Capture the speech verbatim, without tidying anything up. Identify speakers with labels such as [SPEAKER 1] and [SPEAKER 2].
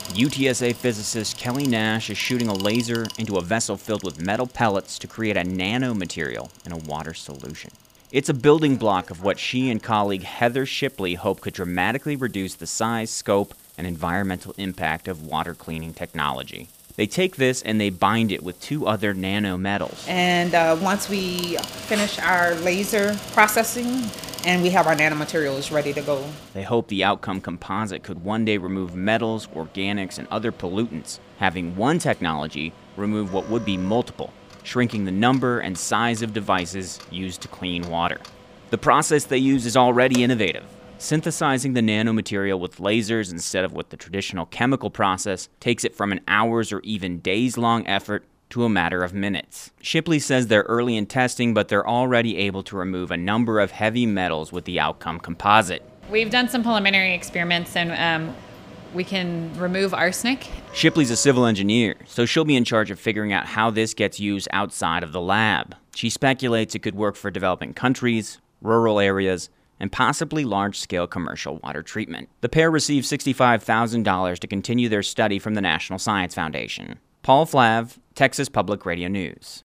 [SPEAKER 1] U T S A physicist Kelly Nash is shooting a laser into a vessel filled with metal pellets to create a nanomaterial in a water solution. It's a building block of what she and colleague Heather Shipley hope could dramatically reduce the size, scope, and environmental impact of water cleaning technology. They take this and they bind it with two other nanometals.
[SPEAKER 2] And uh, once we finish our laser processing and we have our nanomaterials ready to go.
[SPEAKER 1] They hope the outcome composite could one day remove metals, organics, and other pollutants, having one technology remove what would be multiple, shrinking the number and size of devices used to clean water. The process they use is already innovative. Synthesizing the nanomaterial with lasers instead of with the traditional chemical process takes it from an hours or even days-long effort to a matter of minutes. Shipley says they're early in testing, but they're already able to remove a number of heavy metals with the outcome composite.
[SPEAKER 3] We've done some preliminary experiments, and um, we can remove arsenic.
[SPEAKER 1] Shipley's a civil engineer, so she'll be in charge of figuring out how this gets used outside of the lab. She speculates it could work for developing countries, rural areas, and possibly large-scale commercial water treatment. The pair received sixty-five thousand dollars to continue their study from the National Science Foundation. Paul Flav, Texas Public Radio News.